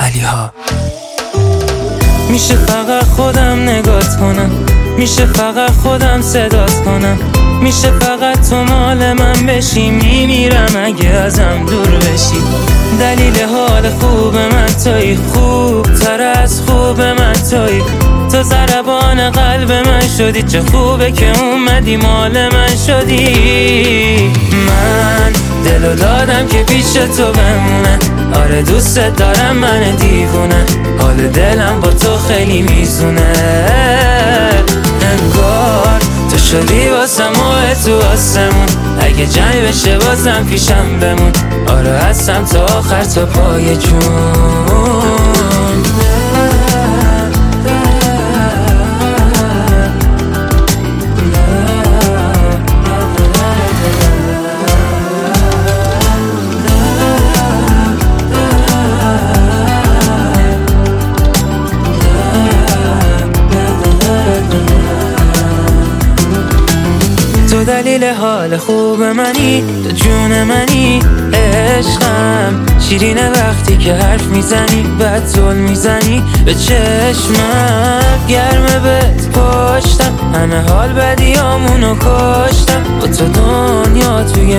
علیها. میشه فقط خودم نگات کنم، میشه فقط خودم صدات کنم، میشه فقط تو مال من بشی، میمیرم اگه ازم دور بشی. دلیل حال خوب من تویی، خوب تر از خوب من تویی، تو ضربان قلب من شدی، چه خوبه که اومدی مال من شدی. من دلو دادم که پیش تو بمونه، آره دوست دارم من دیوونه، حال دلم با تو خیلی میزونه. انگار تو شدی واسم ماه تو آسمون، اگه جنگ بشه بازم پیشم بمون، آره هستم تا آخر تا پای جون. تو دلیل حال خوب منی، تو جون منی، عشقم شیرینه وقتی که حرف میزنی، بعد زل میزنی به چشمم، گرمه بهت پشتم، همه حال بدیامونو کشتم، با تو دنیا توی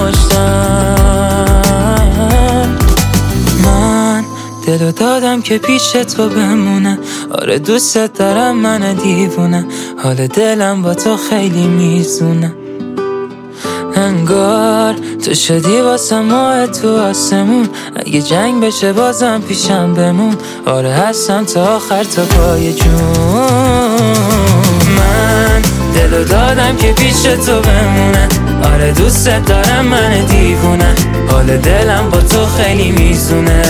مشتم. من دلو دادم که پیش تو بمونه، آره دوست دارم من دیوونه، حال دلم با تو خیلی میزونه. انگار تو شدی واسه ماه تو آسمون، اگه جنگ بشه بازم پیشم بمون، آره هستم تا آخر تا پای جون. من دلو دادم که پیش تو بمونه، آره دوست دارم من دیوونه، حال دلم با تو خیلی میزونه.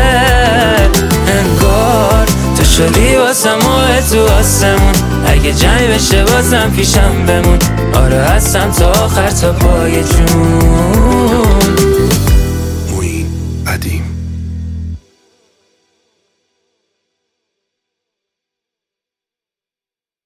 انگار تو شدی واسه ماه تو آسمون، اگه جنگ بشه بازم پیشم بمون، آره هستم تا آخر تا پای جون. معین عدیم.